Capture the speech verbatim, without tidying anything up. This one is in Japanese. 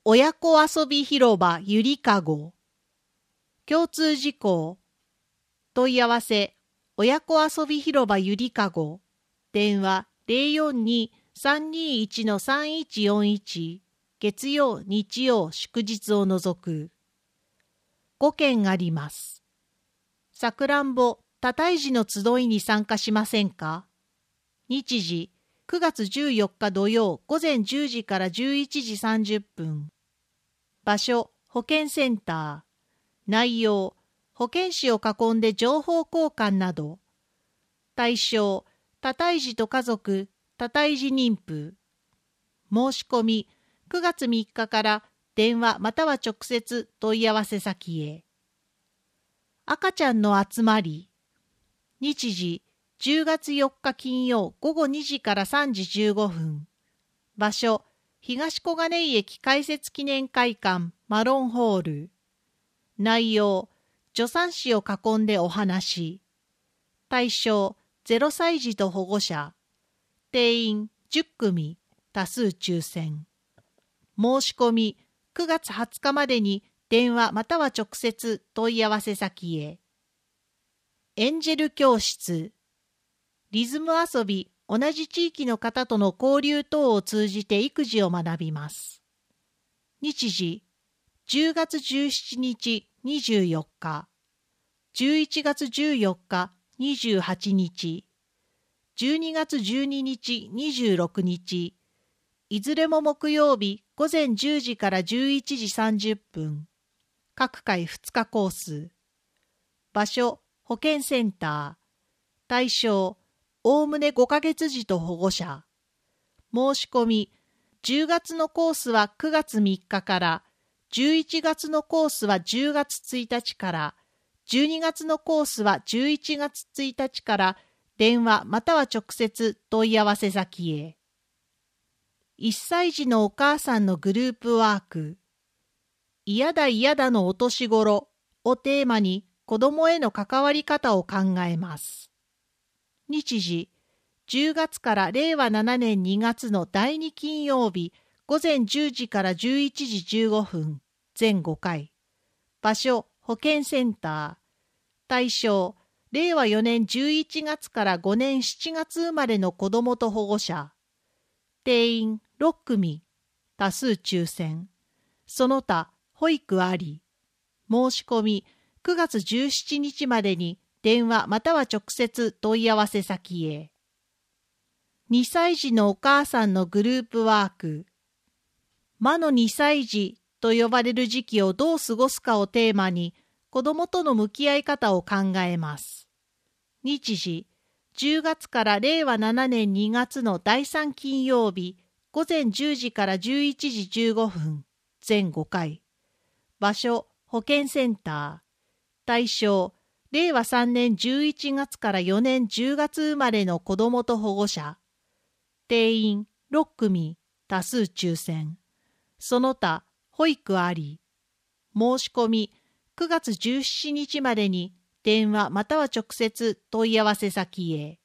親子遊び広場ゆりかご。共通事項。問い合わせ、親子遊び広場ゆりかご。電話 ゼロよんに さんにいち さんいちよんいち。月曜、日曜、祝日を除く。ごけんあります。さくらんぼ、多胎児の集いに参加しませんか？日時、くがつじゅうよっか土曜午前じゅうじからじゅういちじさんじゅっぷん。場所、保健センター。内容、保健師を囲んで情報交換など。対象、多胎児と家族、多胎児妊婦。申し込み、くがつみっかから電話または直接問い合わせ先へ。赤ちゃんの集まり。日時、じゅうがつよっか金曜午後にじからさんじじゅうごふん。場所、東小金井駅開設記念会館マロンホール。内容、助産師を囲んでお話。対象、ゼロさい児と保護者。定員じゅっくみ、多数抽選。申し込み、くがつはつかまでに電話または直接問い合わせ先へ。エンジェル教室。リズム遊び、同じ地域の方との交流等を通じて育児を学びます。日時、じゅうがつじゅうしちにちにじゅうよっか、じゅういちがつじゅうよっかにじゅうはちにち、じゅうにがつじゅうににちにじゅうろくにち、いずれも木曜日午前じゅうじからじゅういちじさんじゅっぷん。各回ふつかコース。場所、保健センター。対象、おおむねごかげつ児と保護者。申し込み、じゅうがつのコースはくがつみっかから、じゅういちがつのコースはじゅうがつついたちから、じゅうにがつのコースはじゅういちがつついたちから電話または直接問い合わせ先へ。いっさい児のお母さんのグループワーク。嫌だ嫌だのお年頃をテーマに子どもへの関わり方を考えます。日時、じゅうがつかられいわななねんにがつのだいに金曜日午前じゅうじからじゅういちじじゅうごふん、全ごかい。場所、保健センター。対象、れいわよねんじゅういちがつからごねんしちがつ生まれの子どもと保護者。定員ろっくみ、多数抽選。その他、保育あり。申し込み、くがつじゅうしちにちまでに電話または直接問い合わせ先へ。にさい児のお母さんのグループワーク。魔のにさい児と呼ばれる時期をどう過ごすかをテーマに、子どもとの向き合い方を考えます。日時、じゅうがつかられいわななねんにがつのだいさん金曜日、午前じゅうじからじゅういちじじゅうごふん、全ごかい。場所、保健センター。対象、れいわさんねんじゅういちがつからよねんじゅうがつ生まれの子どもと保護者。定員ろっくみ、多数抽選。その他、保育あり。申し込み、くがつじゅうしちにちまでに電話または直接問い合わせ先へ。